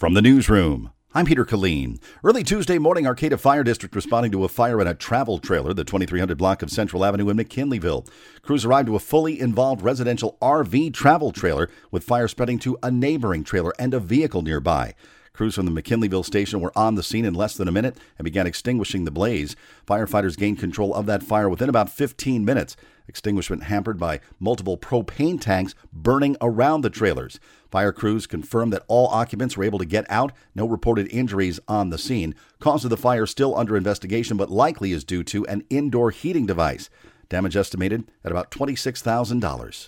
From the newsroom, I'm Peter Killeen. Early Tuesday morning, Arcata Fire District responding to a fire in a travel trailer, the 2300 block of Central Avenue in McKinleyville. Crews arrived to a fully involved residential RV travel trailer with fire spreading to a neighboring trailer and a vehicle nearby. Crews from the McKinleyville station were on the scene in less than a minute and began extinguishing the blaze. Firefighters gained control of that fire within about 15 minutes. Extinguishment hampered by multiple propane tanks burning around the trailers. Fire crews confirmed that all occupants were able to get out. No reported injuries on the scene. Cause of the fire still under investigation, but likely is due to an indoor heating device. Damage estimated at about $26,000.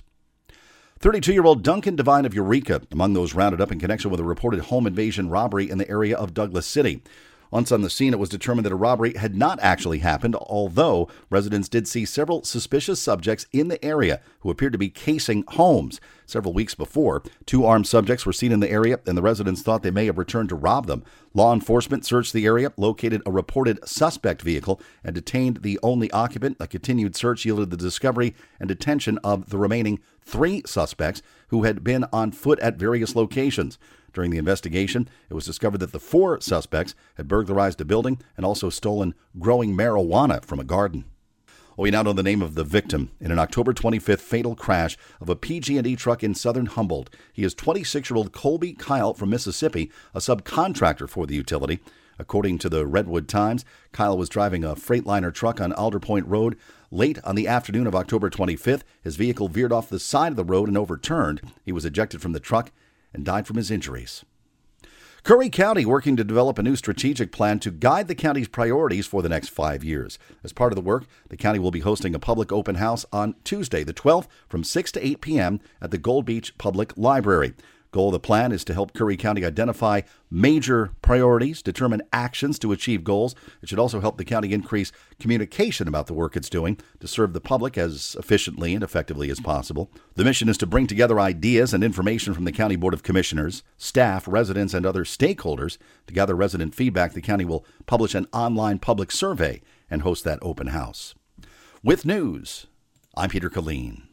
32-year-old Duncan Devine of Eureka, among those rounded up in connection with a reported home invasion robbery in the area of Douglas City. Once on the scene, it was determined that a robbery had not actually happened, although residents did see several suspicious subjects in the area who appeared to be casing homes. Several weeks before, 2 armed subjects were seen in the area, and the residents thought they may have returned to rob them. Law enforcement searched the area, located a reported suspect vehicle, and detained the only occupant. A continued search yielded the discovery and detention of the remaining 3 suspects who had been on foot at various locations. During the investigation, it was discovered that the 4 suspects had burglarized a building and also stolen growing marijuana from a garden. We now know the name of the victim in an October 25th fatal crash of a PG&E truck in southern Humboldt. He is 26-year-old Colby Kyle from Mississippi, a subcontractor for the utility. According to the Redwood Times, Kyle was driving a Freightliner truck on Alder Point Road. Late on the afternoon of October 25th, his vehicle veered off the side of the road and overturned. He was ejected from the truck and died from his injuries. Curry County working to develop a new strategic plan to guide the county's priorities for the next 5 years. As part of the work, the county will be hosting a public open house on Tuesday, the 12th, from 6 to 8 p.m. at the Gold Beach Public Library. Goal of the plan is to help Curry County identify major priorities, determine actions to achieve goals. It should also help the county increase communication about the work it's doing to serve the public as efficiently and effectively as possible. The mission is to bring together ideas and information from the County Board of Commissioners, staff, residents, and other stakeholders. To gather resident feedback, the county will publish an online public survey and host that open house. With news, I'm Peter Killeen.